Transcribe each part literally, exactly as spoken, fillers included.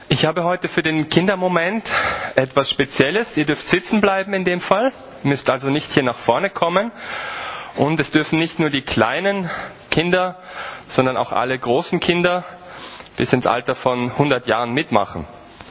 Ich habe heute für den Kindermoment etwas Spezielles. Ihr dürft sitzen bleiben in dem Fall. Ihr müsst also nicht hier nach vorne kommen. Und es dürfen nicht nur die kleinen Kinder, sondern auch alle großen Kinder bis ins Alter von hundert Jahren mitmachen.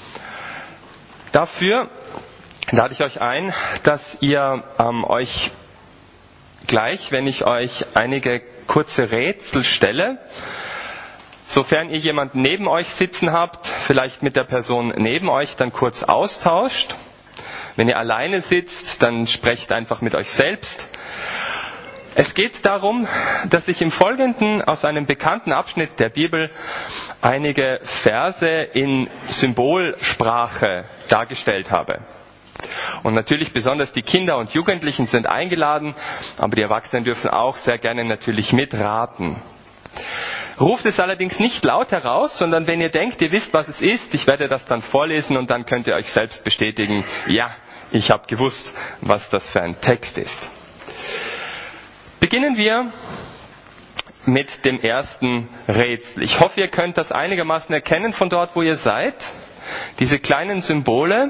Dafür lade ich euch ein, dass ihr ähm, euch gleich, wenn ich euch einige kurze Rätsel stelle, sofern ihr jemanden neben euch sitzen habt, vielleicht mit der Person neben euch, dann kurz austauscht. Wenn ihr alleine sitzt, dann sprecht einfach mit euch selbst. Es geht darum, dass ich im Folgenden aus einem bekannten Abschnitt der Bibel einige Verse in Symbolsprache dargestellt habe. Und natürlich besonders die Kinder und Jugendlichen sind eingeladen, aber die Erwachsenen dürfen auch sehr gerne natürlich mitraten. Ruft es allerdings nicht laut heraus, sondern wenn ihr denkt, ihr wisst, was es ist, ich werde das dann vorlesen und dann könnt ihr euch selbst bestätigen, ja, ich habe gewusst, was das für ein Text ist. Beginnen wir mit dem ersten Rätsel. Ich hoffe, ihr könnt das einigermaßen erkennen von dort, wo ihr seid. Diese kleinen Symbole.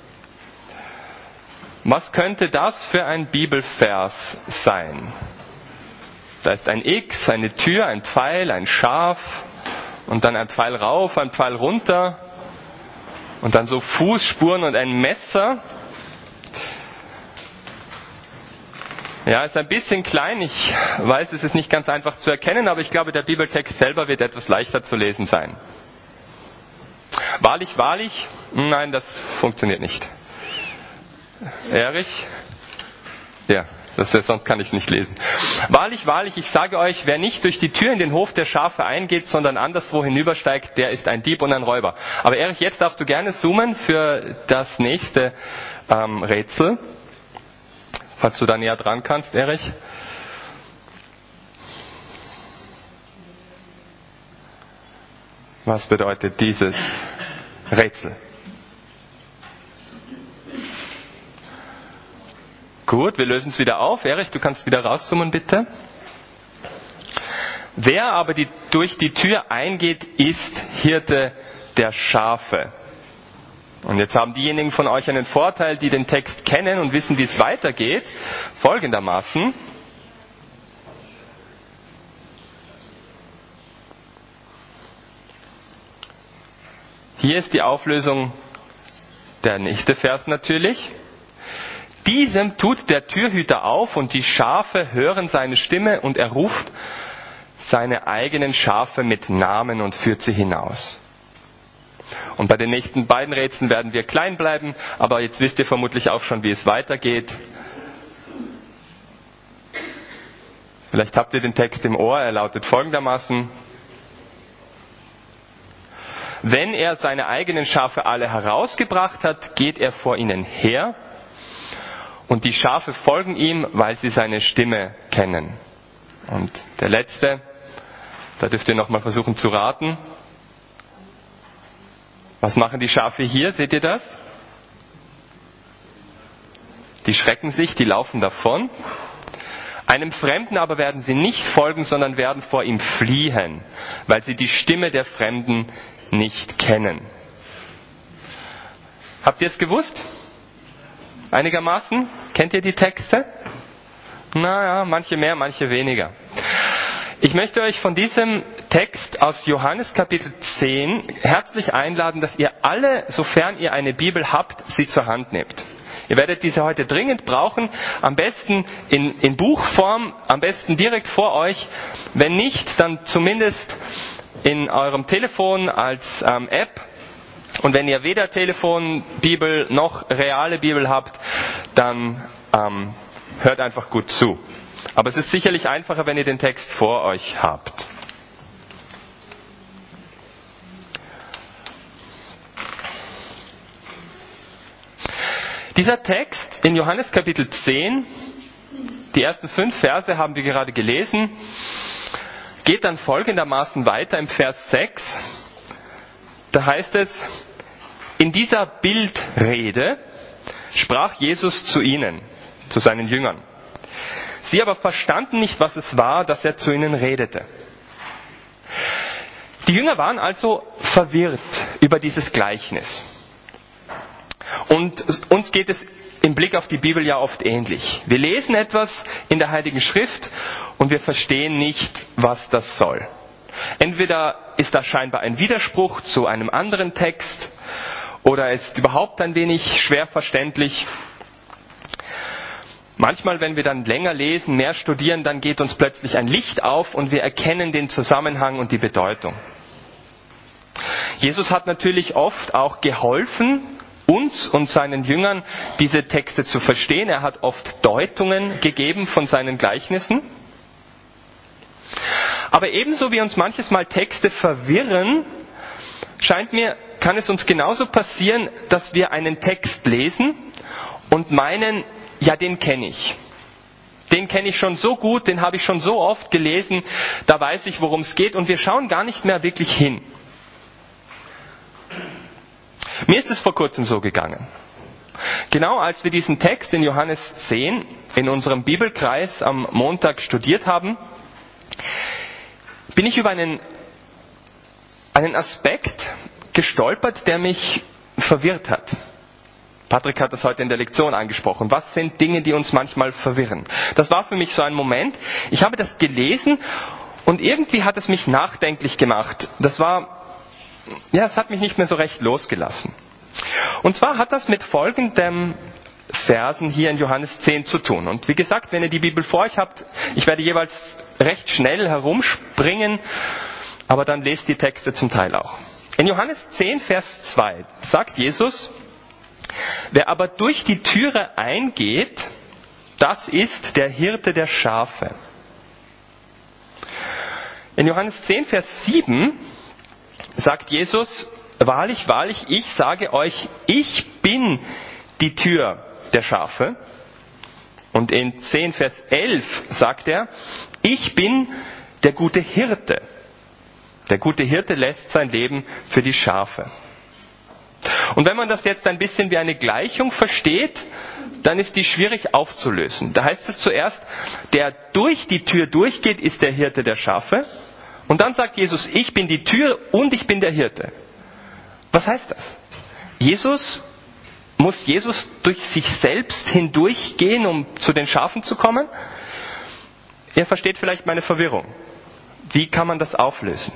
Was könnte das für ein Bibelvers sein? Da ist ein X, eine Tür, ein Pfeil, ein Schaf und dann ein Pfeil rauf, ein Pfeil runter und dann so Fußspuren und ein Messer. Ja, ist ein bisschen klein. Ich weiß, es ist nicht ganz einfach zu erkennen, aber ich glaube, der Bibeltext selber wird etwas leichter zu lesen sein. Wahrlich, wahrlich? Nein, das funktioniert nicht. Erich? Ja. Das ist, sonst kann ich nicht lesen. Wahrlich, wahrlich, ich sage euch, wer nicht durch die Tür in den Hof der Schafe eingeht, sondern anderswo hinübersteigt, der ist ein Dieb und ein Räuber. Aber Erich, jetzt darfst du gerne zoomen für das nächste ähm, Rätsel. Falls du da näher dran kannst, Erich. Was bedeutet dieses Rätsel? Gut, wir lösen es wieder auf. Erich, du kannst wieder rauszoomen, bitte. Wer aber die, durch die Tür eingeht, ist Hirte der Schafe. Und jetzt haben diejenigen von euch einen Vorteil, die den Text kennen und wissen, wie es weitergeht, folgendermaßen. Hier ist die Auflösung der nächste Vers natürlich. Diesem tut der Türhüter auf und die Schafe hören seine Stimme und er ruft seine eigenen Schafe mit Namen und führt sie hinaus. Und bei den nächsten beiden Rätseln werden wir klein bleiben, aber jetzt wisst ihr vermutlich auch schon, wie es weitergeht. Vielleicht habt ihr den Text im Ohr, er lautet folgendermaßen. Wenn er seine eigenen Schafe alle herausgebracht hat, geht er vor ihnen her. Und die Schafe folgen ihm, weil sie seine Stimme kennen. Und der letzte, da dürft ihr nochmal versuchen zu raten. Was machen die Schafe hier? Seht ihr das? Die schrecken sich, die laufen davon. Einem Fremden aber werden sie nicht folgen, sondern werden vor ihm fliehen, weil sie die Stimme der Fremden nicht kennen. Habt ihr es gewusst? Einigermaßen? Kennt ihr die Texte? Naja, manche mehr, manche weniger. Ich möchte euch von diesem Text aus Johannes Kapitel zehn herzlich einladen, dass ihr alle, sofern ihr eine Bibel habt, sie zur Hand nehmt. Ihr werdet diese heute dringend brauchen, am besten in, in Buchform, am besten direkt vor euch. Wenn nicht, dann zumindest in eurem Telefon als ähm, App. Und wenn ihr weder Telefon, Bibel noch reale Bibel habt, dann ähm, hört einfach gut zu. Aber es ist sicherlich einfacher, wenn ihr den Text vor euch habt. Dieser Text in Johannes Kapitel zehn, die ersten fünf Verse haben wir gerade gelesen, geht dann folgendermaßen weiter im Vers sechs. Da heißt es, in dieser Bildrede sprach Jesus zu ihnen, zu seinen Jüngern. Sie aber verstanden nicht, was es war, dass er zu ihnen redete. Die Jünger waren also verwirrt. über dieses Gleichnis. Und uns geht es im Blick auf die Bibel ja oft ähnlich. Wir lesen etwas in der Heiligen Schrift und wir verstehen nicht, was das soll. Entweder ist das scheinbar ein Widerspruch zu einem anderen Text oder ist überhaupt ein wenig schwer verständlich. Manchmal, wenn wir dann länger lesen, mehr studieren, dann geht uns plötzlich ein Licht auf und wir erkennen den Zusammenhang und die Bedeutung. Jesus hat natürlich oft auch geholfen, uns und seinen Jüngern diese Texte zu verstehen. Er hat oft Deutungen gegeben von seinen Gleichnissen. Aber ebenso wie uns manches Mal Texte verwirren, scheint mir, kann es uns genauso passieren, dass wir einen Text lesen und meinen, ja, den kenne ich. Den kenne ich schon so gut, den habe ich schon so oft gelesen, da weiß ich, worum es geht und wir schauen gar nicht mehr wirklich hin. Mir ist es vor kurzem so gegangen. Genau als wir diesen Text in Johannes zehn in unserem Bibelkreis am Montag studiert haben, bin ich über einen, einen Aspekt gestolpert, der mich verwirrt hat. Patrick hat das heute in der Lektion angesprochen. Was sind Dinge, die uns manchmal verwirren? Das war für mich so ein Moment. Ich habe das gelesen und irgendwie hat es mich nachdenklich gemacht. Das war Ja, es hat mich nicht mehr so recht losgelassen. Und zwar hat das mit folgendem Versen hier in Johannes zehn zu tun. Und wie gesagt, wenn ihr die Bibel vor euch habt, ich werde jeweils recht schnell herumspringen, aber dann lest die Texte zum Teil auch. In Johannes zehn, Vers zwei sagt Jesus, wer aber durch die Türe eingeht, das ist der Hirte der Schafe. In Johannes zehn, Vers sieben sagt Jesus, wahrlich, wahrlich, ich sage euch, ich bin die Tür der Schafe. Und in zehn, Vers elf sagt er, ich bin der gute Hirte. Der gute Hirte lässt sein Leben für die Schafe. Und wenn man das jetzt ein bisschen wie eine Gleichung versteht, dann ist die schwierig aufzulösen. Da heißt es zuerst, der durch die Tür durchgeht, ist der Hirte der Schafe. Und dann sagt Jesus, ich bin die Tür und ich bin der Hirte. Was heißt das? Jesus, muss Jesus durch sich selbst hindurchgehen, um zu den Schafen zu kommen? Ihr versteht vielleicht meine Verwirrung. Wie kann man das auflösen?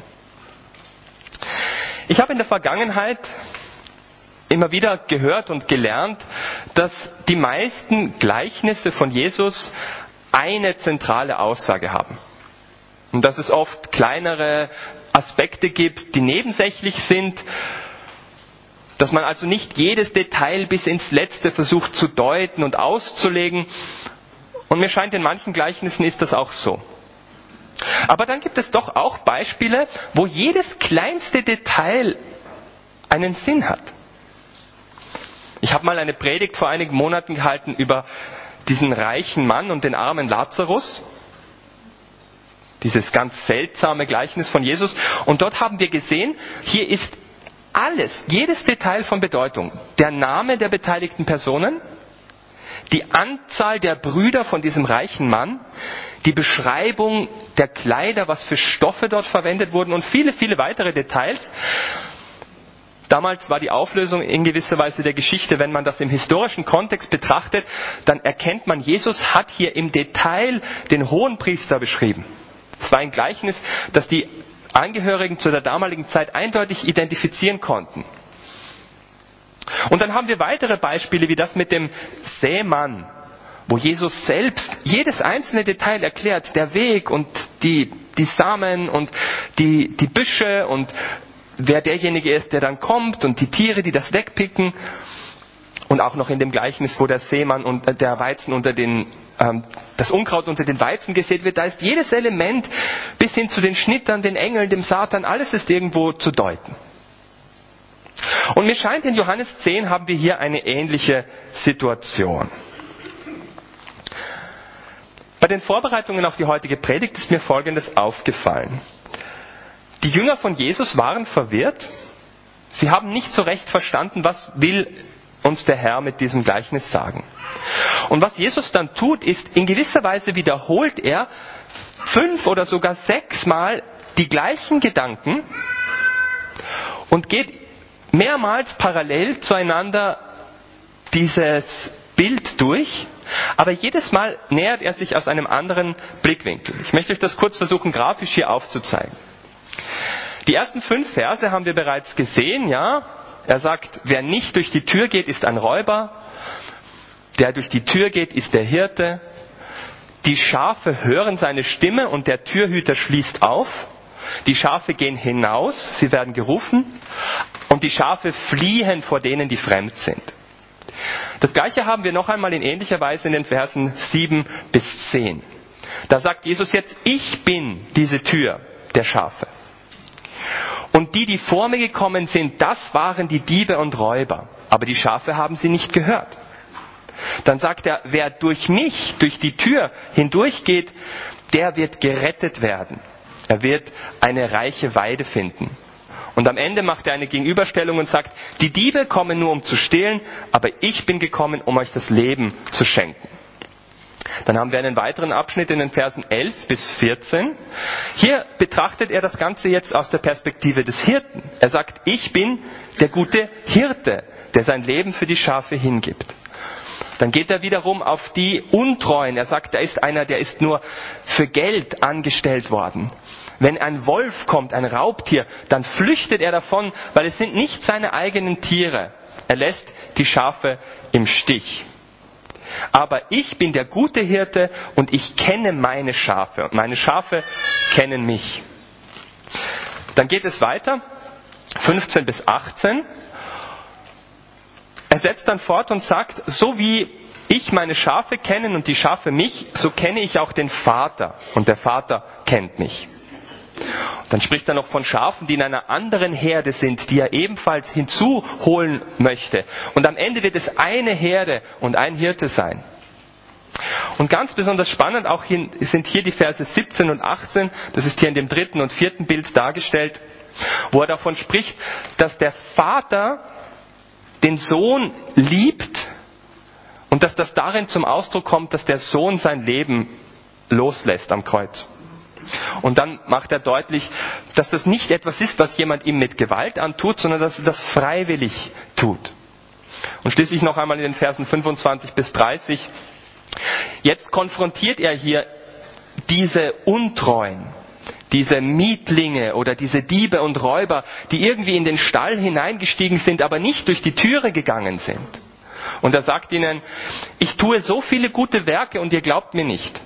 Ich habe in der Vergangenheit immer wieder gehört und gelernt, dass die meisten Gleichnisse von Jesus eine zentrale Aussage haben. Und dass es oft kleinere Aspekte gibt, die nebensächlich sind, dass man also nicht jedes Detail bis ins Letzte versucht zu deuten und auszulegen. Und mir scheint, in manchen Gleichnissen ist das auch so. Aber dann gibt es doch auch Beispiele, wo jedes kleinste Detail einen Sinn hat. Ich habe mal eine Predigt vor einigen Monaten gehalten über diesen reichen Mann und den armen Lazarus. Dieses ganz seltsame Gleichnis von Jesus. Und dort haben wir gesehen, hier ist alles, jedes Detail von Bedeutung. Der Name der beteiligten Personen, die Anzahl der Brüder von diesem reichen Mann, die Beschreibung der Kleider, was für Stoffe dort verwendet wurden und viele, viele weitere Details. Damals war die Auflösung in gewisser Weise der Geschichte, wenn man das im historischen Kontext betrachtet, dann erkennt man, Jesus hat hier im Detail den Hohenpriester beschrieben. Es war ein Gleichnis, das die Angehörigen zu der damaligen Zeit eindeutig identifizieren konnten. Und dann haben wir weitere Beispiele, wie das mit dem Sämann, wo Jesus selbst jedes einzelne Detail erklärt, der Weg und die, die Samen und die, die Büsche und wer derjenige ist, der dann kommt und die Tiere, die das wegpicken. Und auch noch in dem Gleichnis, wo der Sämann und äh, der Weizen unter den das Unkraut unter den Weizen gesät wird, da ist jedes Element bis hin zu den Schnittern, den Engeln, dem Satan, alles ist irgendwo zu deuten. Und mir scheint, in Johannes zehn haben wir hier eine ähnliche Situation. Bei den Vorbereitungen auf die heutige Predigt ist mir Folgendes aufgefallen. Die Jünger von Jesus waren verwirrt. Sie haben nicht so recht verstanden, was will uns der Herr mit diesem Gleichnis sagen. Und was Jesus dann tut, ist, in gewisser Weise wiederholt er fünf oder sogar sechsmal die gleichen Gedanken und geht mehrmals parallel zueinander dieses Bild durch, aber jedes Mal nähert er sich aus einem anderen Blickwinkel. Ich möchte euch das kurz versuchen, grafisch hier aufzuzeigen. Die ersten fünf Verse haben wir bereits gesehen, ja. Er sagt, wer nicht durch die Tür geht, ist ein Räuber. Der durch die Tür geht, ist der Hirte. Die Schafe hören seine Stimme und der Türhüter schließt auf. Die Schafe gehen hinaus, sie werden gerufen. Und die Schafe fliehen vor denen, die fremd sind. Das Gleiche haben wir noch einmal in ähnlicher Weise in den Versen sieben bis zehn. Da sagt Jesus jetzt, ich bin diese Tür der Schafe. Und die, die vor mir gekommen sind, das waren die Diebe und Räuber. Aber die Schafe haben sie nicht gehört. Dann sagt er, wer durch mich, durch die Tür hindurchgeht, der wird gerettet werden. Er wird eine reiche Weide finden. Und am Ende macht er eine Gegenüberstellung und sagt, die Diebe kommen nur um zu stehlen, aber ich bin gekommen, um euch das Leben zu schenken. Dann haben wir einen weiteren Abschnitt in den Versen elf bis vierzehn. Hier betrachtet er das Ganze jetzt aus der Perspektive des Hirten. Er sagt, ich bin der gute Hirte, der sein Leben für die Schafe hingibt. Dann geht er wiederum auf die Untreuen. Er sagt, da ist einer, der ist nur für Geld angestellt worden. Wenn ein Wolf kommt, ein Raubtier, dann flüchtet er davon, weil es sind nicht seine eigenen Tiere. Er lässt die Schafe im Stich. Aber ich bin der gute Hirte und ich kenne meine Schafe. Und meine Schafe kennen mich. Dann geht es weiter, fünfzehn bis achtzehn. Er setzt dann fort und sagt, so wie ich meine Schafe kenne und die Schafe mich, so kenne ich auch den Vater und der Vater kennt mich. Dann spricht er noch von Schafen, die in einer anderen Herde sind, die er ebenfalls hinzuholen möchte. Und am Ende wird es eine Herde und ein Hirte sein. Und ganz besonders spannend auch hier, sind hier die Verse siebzehn und achtzehn, das ist hier in dem dritten und vierten Bild dargestellt, wo er davon spricht, dass der Vater den Sohn liebt und dass das darin zum Ausdruck kommt, dass der Sohn sein Leben loslässt am Kreuz. Und dann macht er deutlich, dass das nicht etwas ist, was jemand ihm mit Gewalt antut, sondern dass er das freiwillig tut. Und schließlich noch einmal in den Versen fünfundzwanzig bis dreißig. Jetzt konfrontiert er hier diese Untreuen, diese Mietlinge oder diese Diebe und Räuber, die irgendwie in den Stall hineingestiegen sind, aber nicht durch die Türe gegangen sind. Und er sagt ihnen, ich tue so viele gute Werke und ihr glaubt mir nicht.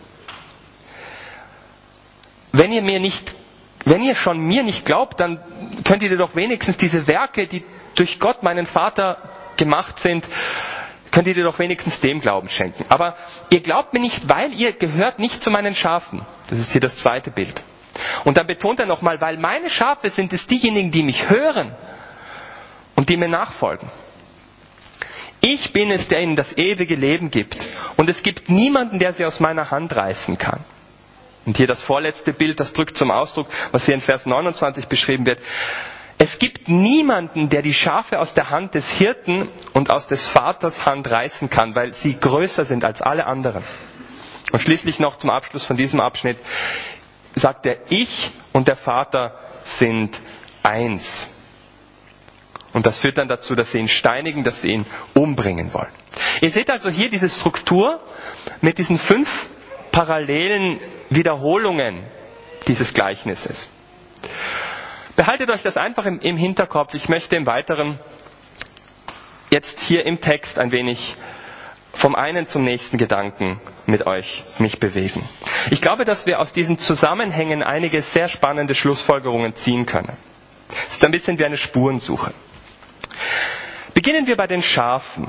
Wenn ihr mir nicht, wenn ihr schon mir nicht glaubt, dann könnt ihr doch wenigstens diese Werke, die durch Gott, meinen Vater, gemacht sind, könnt ihr doch wenigstens dem Glauben schenken. Aber ihr glaubt mir nicht, weil ihr gehört nicht zu meinen Schafen. Das ist hier das zweite Bild. Und dann betont er nochmal, weil meine Schafe sind es diejenigen, die mich hören und die mir nachfolgen. Ich bin es, der ihnen das ewige Leben gibt. Und es gibt niemanden, der sie aus meiner Hand reißen kann. Und hier das vorletzte Bild, das drückt zum Ausdruck, was hier in Vers neunundzwanzig beschrieben wird. Es gibt niemanden, der die Schafe aus der Hand des Hirten und aus des Vaters Hand reißen kann, weil sie größer sind als alle anderen. Und schließlich noch zum Abschluss von diesem Abschnitt sagt er, ich und der Vater sind eins. Und das führt dann dazu, dass sie ihn steinigen, dass sie ihn umbringen wollen. Ihr seht also hier diese Struktur mit diesen fünf parallelen Wiederholungen dieses Gleichnisses. Behaltet euch das einfach im, im Hinterkopf. Ich möchte im Weiteren jetzt hier im Text ein wenig vom einen zum nächsten Gedanken mit euch mich bewegen. Ich glaube, dass wir aus diesen Zusammenhängen einige sehr spannende Schlussfolgerungen ziehen können. Es ist ein bisschen wie eine Spurensuche. Beginnen wir bei den Schafen.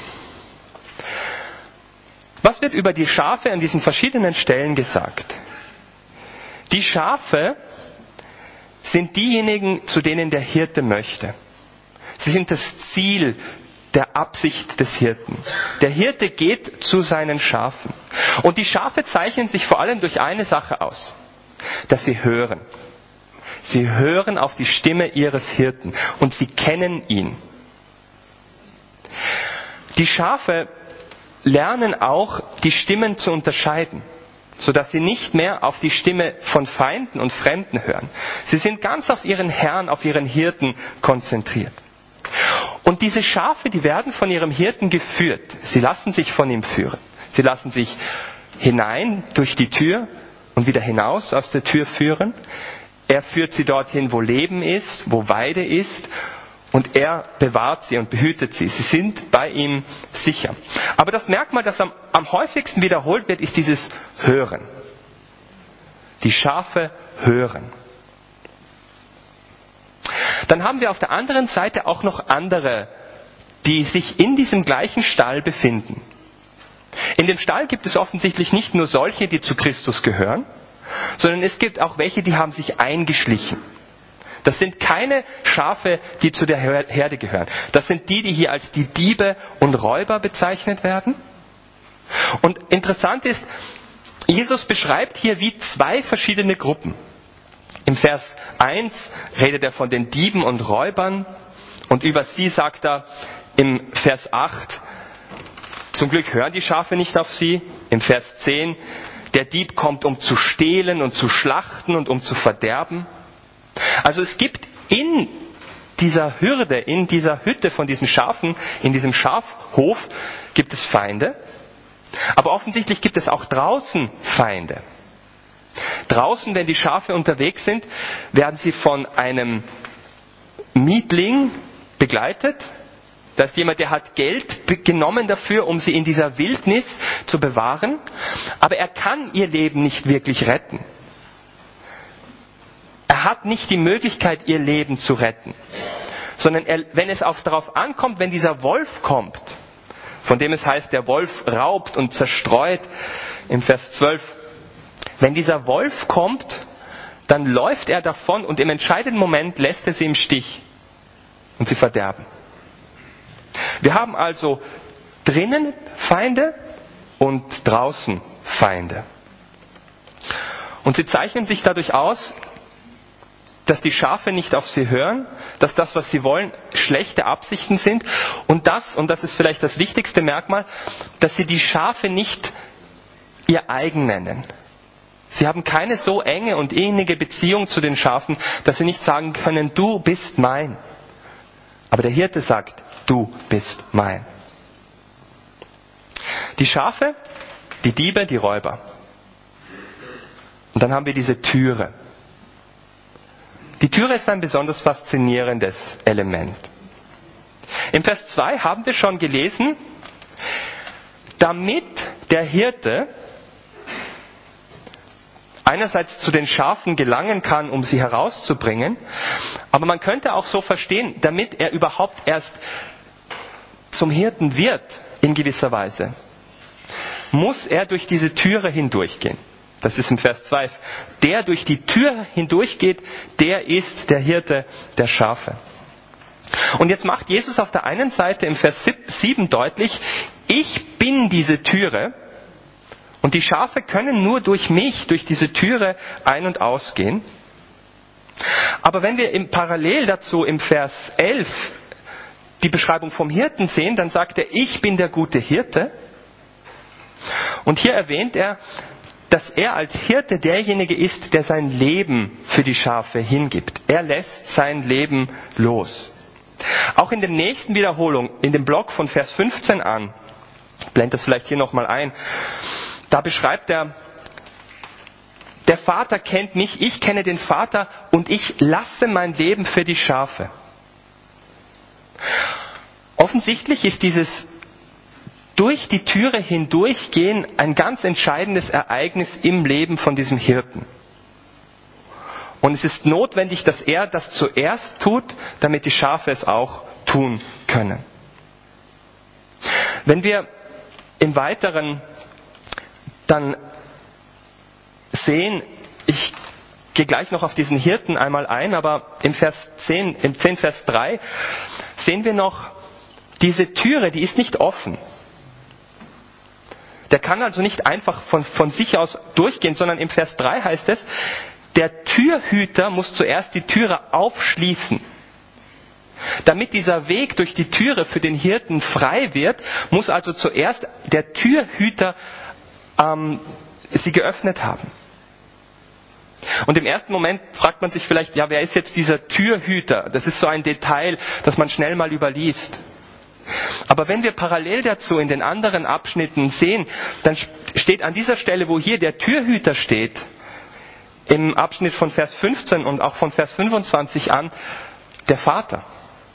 Was wird über die Schafe an diesen verschiedenen Stellen gesagt? Die Schafe sind diejenigen, zu denen der Hirte möchte. Sie sind das Ziel der Absicht des Hirten. Der Hirte geht zu seinen Schafen. Und die Schafe zeichnen sich vor allem durch eine Sache aus, dass sie hören. Sie hören auf die Stimme ihres Hirten und sie kennen ihn. Die Schafe lernen auch, die Stimmen zu unterscheiden, sodass sie nicht mehr auf die Stimme von Feinden und Fremden hören. Sie sind ganz auf ihren Herrn, auf ihren Hirten konzentriert. Und diese Schafe, die werden von ihrem Hirten geführt. Sie lassen sich von ihm führen. Sie lassen sich hinein durch die Tür und wieder hinaus aus der Tür führen. Er führt sie dorthin, wo Leben ist, wo Weide ist. Und er bewahrt sie und behütet sie. Sie sind bei ihm sicher. Aber das Merkmal, das am, am häufigsten wiederholt wird, ist dieses Hören. Die Schafe hören. Dann haben wir auf der anderen Seite auch noch andere, die sich in diesem gleichen Stall befinden. In dem Stall gibt es offensichtlich nicht nur solche, die zu Christus gehören, sondern es gibt auch welche, die haben sich eingeschlichen. Das sind keine Schafe, die zu der Herde gehören. Das sind die, die hier als die Diebe und Räuber bezeichnet werden. Und interessant ist, Jesus beschreibt hier wie zwei verschiedene Gruppen. Im Vers eins redet er von den Dieben und Räubern und über sie sagt er im Vers acht, zum Glück hören die Schafe nicht auf sie. Im Vers zehn, der Dieb kommt, um zu stehlen und zu schlachten und um zu verderben. Also es gibt in dieser Hürde, in dieser Hütte von diesen Schafen, in diesem Schafhof, gibt es Feinde. Aber offensichtlich gibt es auch draußen Feinde. Draußen, wenn die Schafe unterwegs sind, werden sie von einem Mietling begleitet. Da ist jemand, der hat Geld genommen dafür, um sie in dieser Wildnis zu bewahren. Aber er kann ihr Leben nicht wirklich retten. Er hat nicht die Möglichkeit, ihr Leben zu retten. Sondern er, wenn es auf, darauf ankommt, wenn dieser Wolf kommt, von dem es heißt, der Wolf raubt und zerstreut, im Vers zwölf, wenn dieser Wolf kommt, dann läuft er davon und im entscheidenden Moment lässt er sie im Stich und sie verderben. Wir haben also drinnen Feinde und draußen Feinde. Und sie zeichnen sich dadurch aus, dass die Schafe nicht auf sie hören, dass das, was sie wollen, schlechte Absichten sind und das, und das ist vielleicht das wichtigste Merkmal, dass sie die Schafe nicht ihr eigen nennen. Sie haben keine so enge und innige Beziehung zu den Schafen, dass sie nicht sagen können, du bist mein. Aber der Hirte sagt, du bist mein. Die Schafe, die Diebe, die Räuber. Und dann haben wir diese Türe. Die Türe ist ein besonders faszinierendes Element. Im Vers zwei haben wir schon gelesen, damit der Hirte einerseits zu den Schafen gelangen kann, um sie herauszubringen, aber man könnte auch so verstehen, damit er überhaupt erst zum Hirten wird, in gewisser Weise, muss er durch diese Türe hindurchgehen. Das ist im Vers zwei. Der durch die Tür hindurchgeht, der ist der Hirte der Schafe. Und jetzt macht Jesus auf der einen Seite im Vers sieben deutlich, ich bin diese Türe und die Schafe können nur durch mich, durch diese Türe ein- und ausgehen. Aber wenn wir im Parallel dazu im Vers elf die Beschreibung vom Hirten sehen, dann sagt er, ich bin der gute Hirte. Und hier erwähnt er, dass er als Hirte derjenige ist, der sein Leben für die Schafe hingibt. Er lässt sein Leben los. Auch in der nächsten Wiederholung, in dem Block von Vers fünfzehn an, ich blende das vielleicht hier nochmal ein, da beschreibt er, der Vater kennt mich, ich kenne den Vater und ich lasse mein Leben für die Schafe. Offensichtlich ist dieses durch die Türe hindurchgehen ein ganz entscheidendes Ereignis im Leben von diesem Hirten. Und es ist notwendig, dass er das zuerst tut, damit die Schafe es auch tun können. Wenn wir im Weiteren dann sehen, ich gehe gleich noch auf diesen Hirten einmal ein, aber im Vers zehn, im zehn Vers drei sehen wir noch diese Türe, die ist nicht offen. Der kann also nicht einfach von, von sich aus durchgehen, sondern im Vers drei heißt es, der Türhüter muss zuerst die Türe aufschließen. Damit dieser Weg durch die Türe für den Hirten frei wird, muss also zuerst der Türhüter ähm, sie geöffnet haben. Und im ersten Moment fragt man sich vielleicht, ja, wer ist jetzt dieser Türhüter? Das ist so ein Detail, das man schnell mal überliest. Aber wenn wir parallel dazu in den anderen Abschnitten sehen, dann steht an dieser Stelle, wo hier der Türhüter steht, im Abschnitt von Vers fünfzehn und auch von Vers fünfundzwanzig an, der Vater.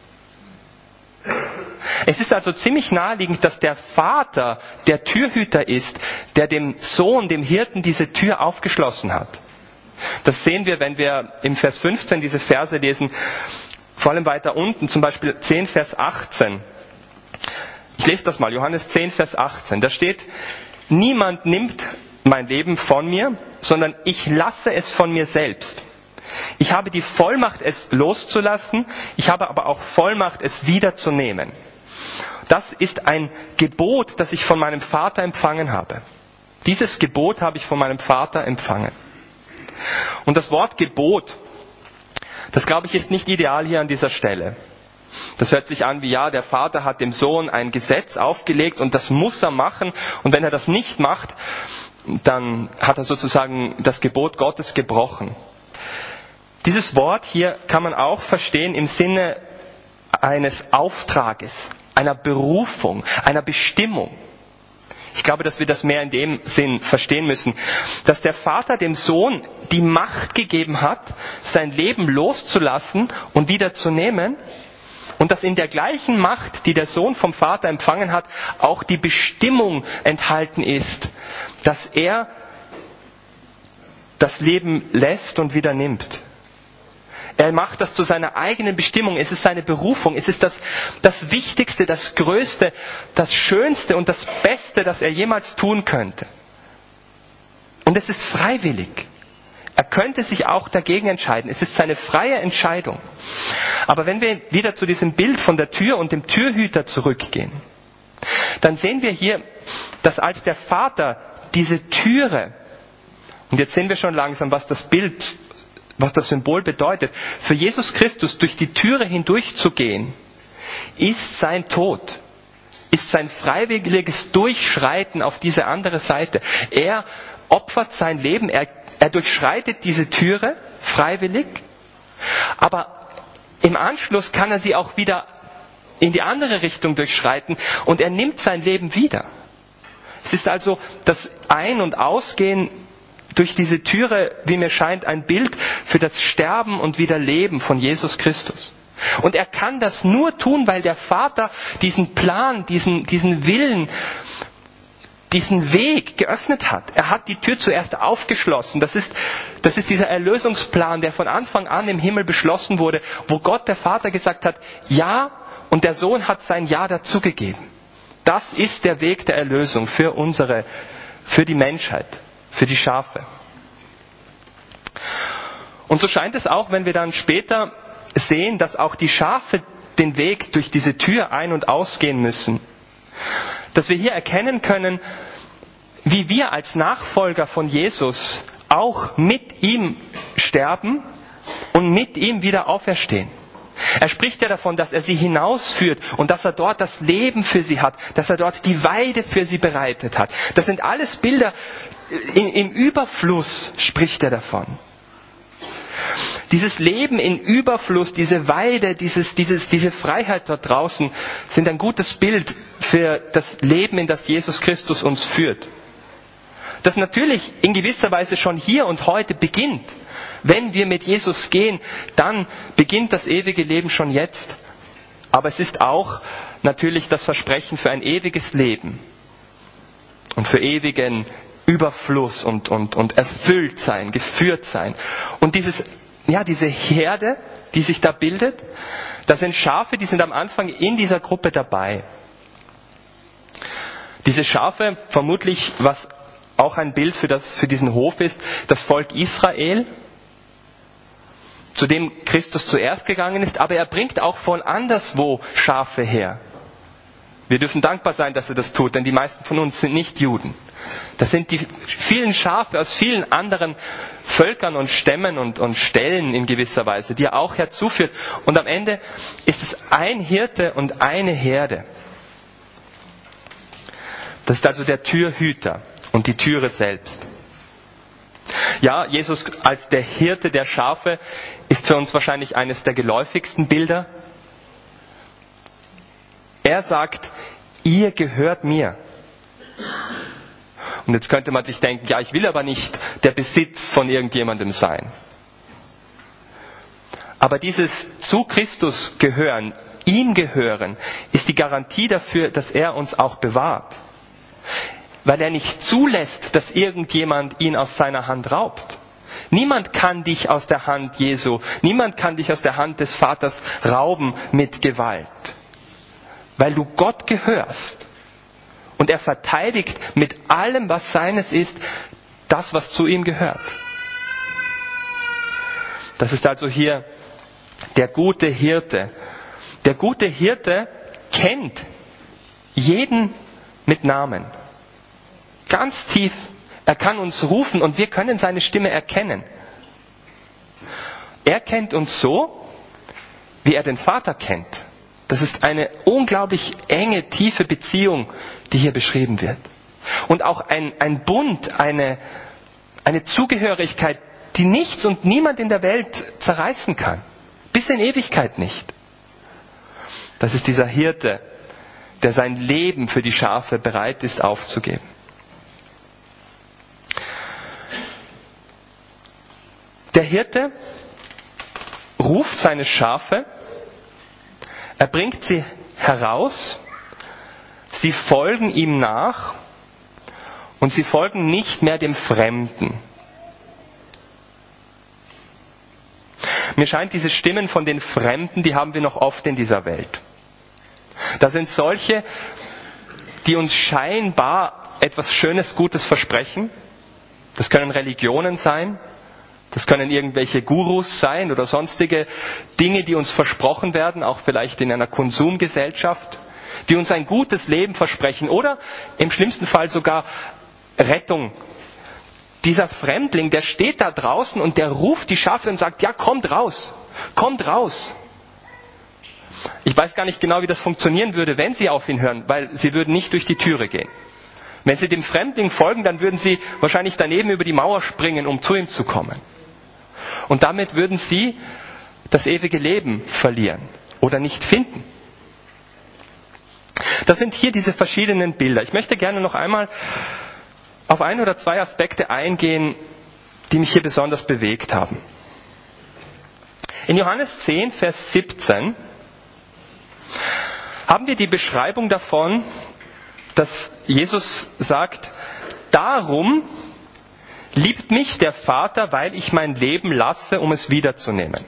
Es ist also ziemlich naheliegend, dass der Vater der Türhüter ist, der dem Sohn, dem Hirten, diese Tür aufgeschlossen hat. Das sehen wir, wenn wir im Vers fünfzehn diese Verse lesen, vor allem weiter unten, zum Beispiel zehn, Vers achtzehn. Ich lese das mal, Johannes zehn, Vers achtzehn. Da steht, niemand nimmt mein Leben von mir, sondern ich lasse es von mir selbst. Ich habe die Vollmacht, es loszulassen, ich habe aber auch Vollmacht, es wiederzunehmen. Das ist ein Gebot, das ich von meinem Vater empfangen habe. Dieses Gebot habe ich von meinem Vater empfangen. Und das Wort Gebot, das glaube ich ist nicht ideal hier an dieser Stelle. Das hört sich an wie, ja, der Vater hat dem Sohn ein Gesetz aufgelegt und das muss er machen. Und wenn er das nicht macht, dann hat er sozusagen das Gebot Gottes gebrochen. Dieses Wort hier kann man auch verstehen im Sinne eines Auftrages, einer Berufung, einer Bestimmung. Ich glaube, dass wir das mehr in dem Sinn verstehen müssen, dass der Vater dem Sohn die Macht gegeben hat, sein Leben loszulassen und wieder zu nehmen, und dass in der gleichen Macht, die der Sohn vom Vater empfangen hat, auch die Bestimmung enthalten ist, dass er das Leben lässt und wieder nimmt. Er macht das zu seiner eigenen Bestimmung. Es ist seine Berufung. Es ist das, das Wichtigste, das Größte, das Schönste und das Beste, das er jemals tun könnte. Und es ist freiwillig. Er könnte sich auch dagegen entscheiden. Es ist seine freie Entscheidung. Aber wenn wir wieder zu diesem Bild von der Tür und dem Türhüter zurückgehen, dann sehen wir hier, dass als der Vater diese Türe, und jetzt sehen wir schon langsam, was das Bild, was das Symbol bedeutet, für Jesus Christus durch die Türe hindurchzugehen, ist sein Tod, ist sein freiwilliges Durchschreiten auf diese andere Seite. Er opfert sein Leben, er, er durchschreitet diese Türe freiwillig, aber im Anschluss kann er sie auch wieder in die andere Richtung durchschreiten und er nimmt sein Leben wieder. Es ist also das Ein- und Ausgehen durch diese Türe, wie mir scheint, ein Bild für das Sterben und Wiederleben von Jesus Christus. Und er kann das nur tun, weil der Vater diesen Plan, diesen, diesen Willen, diesen Weg geöffnet hat. Er hat die Tür zuerst aufgeschlossen. Das ist, das ist dieser Erlösungsplan, der von Anfang an im Himmel beschlossen wurde, wo Gott, der Vater, gesagt hat, ja, und der Sohn hat sein Ja dazugegeben. Das ist der Weg der Erlösung für unsere, für die Menschheit, für die Schafe. Und so scheint es auch, wenn wir dann später sehen, dass auch die Schafe den Weg durch diese Tür ein- und ausgehen müssen. Dass wir hier erkennen können, wie wir als Nachfolger von Jesus auch mit ihm sterben und mit ihm wieder auferstehen. Er spricht ja davon, dass er sie hinausführt und dass er dort das Leben für sie hat, dass er dort die Weide für sie bereitet hat. Das sind alles Bilder, in, im Überfluss spricht er davon. Dieses Leben in Überfluss, diese Weide, dieses, dieses, diese Freiheit dort draußen sind ein gutes Bild für das Leben, in das Jesus Christus uns führt. Das natürlich in gewisser Weise schon hier und heute beginnt. Wenn wir mit Jesus gehen, dann beginnt das ewige Leben schon jetzt. Aber es ist auch natürlich das Versprechen für ein ewiges Leben und für ewigen Überfluss und, und, und erfüllt sein, geführt sein. Und dieses, ja, diese Herde, die sich da bildet, das sind Schafe, die sind am Anfang in dieser Gruppe dabei. Diese Schafe, vermutlich, was auch ein Bild für, das, für diesen Hof ist, das Volk Israel, zu dem Christus zuerst gegangen ist, aber er bringt auch von anderswo Schafe her. Wir dürfen dankbar sein, dass er das tut, denn die meisten von uns sind nicht Juden. Das sind die vielen Schafe aus vielen anderen Völkern und Stämmen und, und Stellen in gewisser Weise, die er auch herzuführt. Und am Ende ist es ein Hirte und eine Herde. Das ist also der Türhüter und die Türe selbst. Ja, Jesus als der Hirte der Schafe ist für uns wahrscheinlich eines der geläufigsten Bilder. Er sagt, ihr gehört mir. Und jetzt könnte man sich denken, ja, ich will aber nicht der Besitz von irgendjemandem sein. Aber dieses zu Christus gehören, ihm gehören, ist die Garantie dafür, dass er uns auch bewahrt. Weil er nicht zulässt, dass irgendjemand ihn aus seiner Hand raubt. Niemand kann dich aus der Hand Jesu, niemand kann dich aus der Hand des Vaters rauben mit Gewalt. Weil du Gott gehörst. Und er verteidigt mit allem, was seines ist, das, was zu ihm gehört. Das ist also hier der gute Hirte. Der gute Hirte kennt jeden mit Namen. Ganz tief. Er kann uns rufen und wir können seine Stimme erkennen. Er kennt uns so, wie er den Vater kennt. Das ist eine unglaublich enge, tiefe Beziehung, die hier beschrieben wird. Und auch ein, ein Bund, eine, eine Zugehörigkeit, die nichts und niemand in der Welt zerreißen kann. Bis in Ewigkeit nicht. Das ist dieser Hirte, der sein Leben für die Schafe bereit ist aufzugeben. Der Hirte ruft seine Schafe, er bringt sie heraus, sie folgen ihm nach und sie folgen nicht mehr dem Fremden. Mir scheint, diese Stimmen von den Fremden, die haben wir noch oft in dieser Welt. Das sind solche, die uns scheinbar etwas Schönes, Gutes versprechen. Das können Religionen sein. Das können irgendwelche Gurus sein oder sonstige Dinge, die uns versprochen werden, auch vielleicht in einer Konsumgesellschaft, die uns ein gutes Leben versprechen oder im schlimmsten Fall sogar Rettung. Dieser Fremdling, der steht da draußen und der ruft die Schafe und sagt, ja, kommt raus, kommt raus. Ich weiß gar nicht genau, wie das funktionieren würde, wenn sie auf ihn hören, weil sie würden nicht durch die Türe gehen. Wenn sie dem Fremdling folgen, dann würden sie wahrscheinlich daneben über die Mauer springen, um zu ihm zu kommen. Und damit würden sie das ewige Leben verlieren oder nicht finden. Das sind hier diese verschiedenen Bilder. Ich möchte gerne noch einmal auf ein oder zwei Aspekte eingehen, die mich hier besonders bewegt haben. In Johannes zehn, Vers siebzehn haben wir die Beschreibung davon, dass Jesus sagt, darum liebt mich der Vater, weil ich mein Leben lasse, um es wiederzunehmen.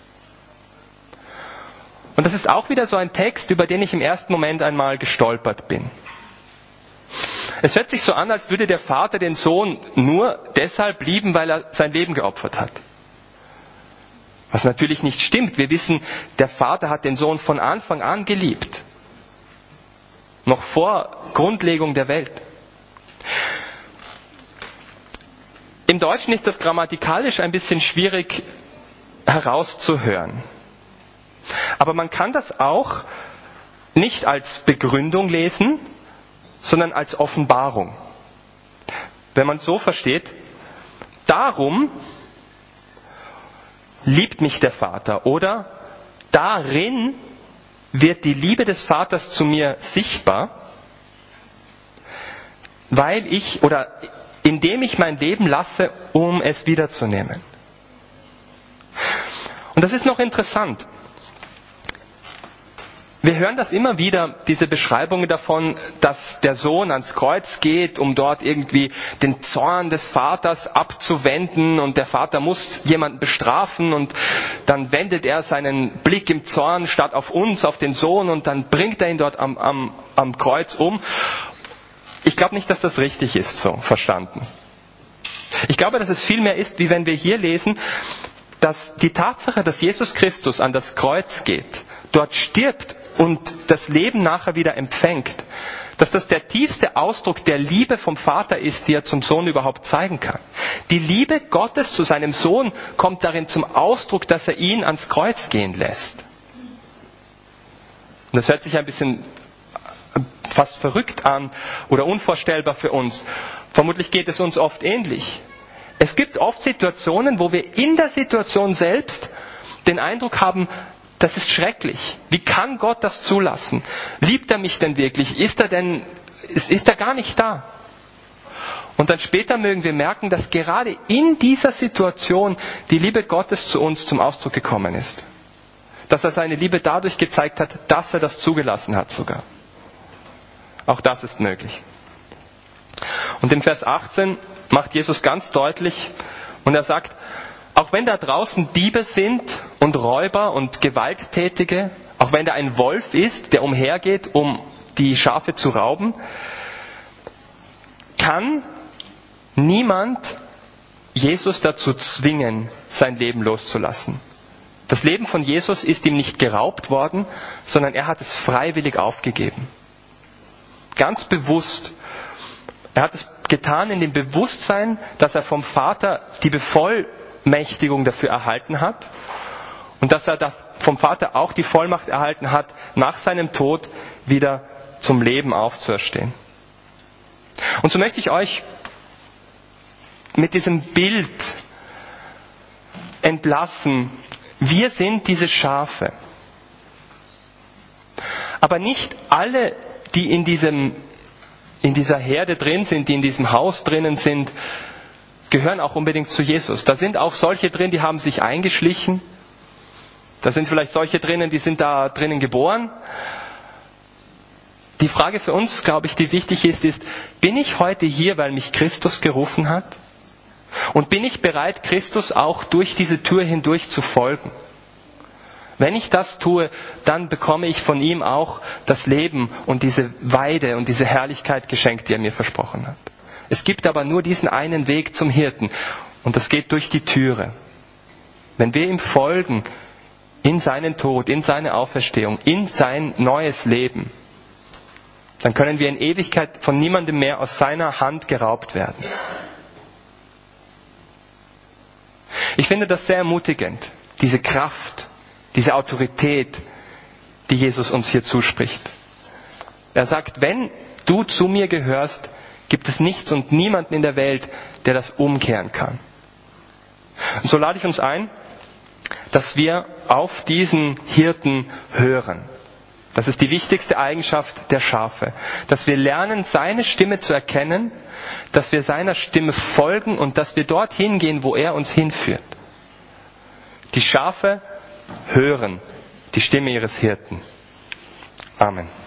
Und das ist auch wieder so ein Text, über den ich im ersten Moment einmal gestolpert bin. Es hört sich so an, als würde der Vater den Sohn nur deshalb lieben, weil er sein Leben geopfert hat. Was natürlich nicht stimmt. Wir wissen, der Vater hat den Sohn von Anfang an geliebt. Noch vor Grundlegung der Welt. Im Deutschen ist das grammatikalisch ein bisschen schwierig herauszuhören. Aber man kann das auch nicht als Begründung lesen, sondern als Offenbarung. Wenn man es so versteht, darum liebt mich der Vater oder darin wird die Liebe des Vaters zu mir sichtbar, weil ich oder indem ich mein Leben lasse, um es wiederzunehmen. Und das ist noch interessant. Wir hören das immer wieder, diese Beschreibungen davon, dass der Sohn ans Kreuz geht, um dort irgendwie den Zorn des Vaters abzuwenden und der Vater muss jemanden bestrafen und dann wendet er seinen Blick im Zorn statt auf uns, auf den Sohn und dann bringt er ihn dort am, am, am Kreuz um. Ich glaube nicht, dass das richtig ist, so verstanden. Ich glaube, dass es viel mehr ist, wie wenn wir hier lesen, dass die Tatsache, dass Jesus Christus an das Kreuz geht, dort stirbt und das Leben nachher wieder empfängt, dass das der tiefste Ausdruck der Liebe vom Vater ist, die er zum Sohn überhaupt zeigen kann. Die Liebe Gottes zu seinem Sohn kommt darin zum Ausdruck, dass er ihn ans Kreuz gehen lässt. Und das hört sich ein bisschen fast verrückt an oder unvorstellbar für uns. Vermutlich geht es uns oft ähnlich. Es gibt oft Situationen, wo wir in der Situation selbst den Eindruck haben, das ist schrecklich. Wie kann Gott das zulassen? Liebt er mich denn wirklich? Ist er denn, ist, ist er gar nicht da? Und dann später mögen wir merken, dass gerade in dieser Situation die Liebe Gottes zu uns zum Ausdruck gekommen ist. Dass er seine Liebe dadurch gezeigt hat, dass er das zugelassen hat sogar. Auch das ist möglich. Und im Vers achtzehn macht Jesus ganz deutlich, und er sagt, auch wenn da draußen Diebe sind und Räuber und Gewalttätige, auch wenn da ein Wolf ist, der umhergeht, um die Schafe zu rauben, kann niemand Jesus dazu zwingen, sein Leben loszulassen. Das Leben von Jesus ist ihm nicht geraubt worden, sondern er hat es freiwillig aufgegeben. Ganz bewusst. Er hat es getan in dem Bewusstsein, dass er vom Vater die Bevollmächtigung dafür erhalten hat und dass er das vom Vater auch die Vollmacht erhalten hat, nach seinem Tod wieder zum Leben aufzuerstehen. Und so möchte ich euch mit diesem Bild entlassen. Wir sind diese Schafe. Aber nicht alle, die in diesem, in dieser Herde drin sind, die in diesem Haus drinnen sind, gehören auch unbedingt zu Jesus. Da sind auch solche drin, die haben sich eingeschlichen. Da sind vielleicht solche drinnen, die sind da drinnen geboren. Die Frage für uns, glaube ich, die wichtig ist, ist, bin ich heute hier, weil mich Christus gerufen hat? Und bin ich bereit, Christus auch durch diese Tür hindurch zu folgen? Wenn ich das tue, dann bekomme ich von ihm auch das Leben und diese Weide und diese Herrlichkeit geschenkt, die er mir versprochen hat. Es gibt aber nur diesen einen Weg zum Hirten und das geht durch die Türe. Wenn wir ihm folgen, in seinen Tod, in seine Auferstehung, in sein neues Leben, dann können wir in Ewigkeit von niemandem mehr aus seiner Hand geraubt werden. Ich finde das sehr ermutigend, diese Kraft, diese Autorität, die Jesus uns hier zuspricht. Er sagt, wenn du zu mir gehörst, gibt es nichts und niemanden in der Welt, der das umkehren kann. Und so lade ich uns ein, dass wir auf diesen Hirten hören. Das ist die wichtigste Eigenschaft der Schafe. Dass wir lernen, seine Stimme zu erkennen, dass wir seiner Stimme folgen und dass wir dorthin gehen, wo er uns hinführt. Die Schafe hören die Stimme ihres Hirten. Amen.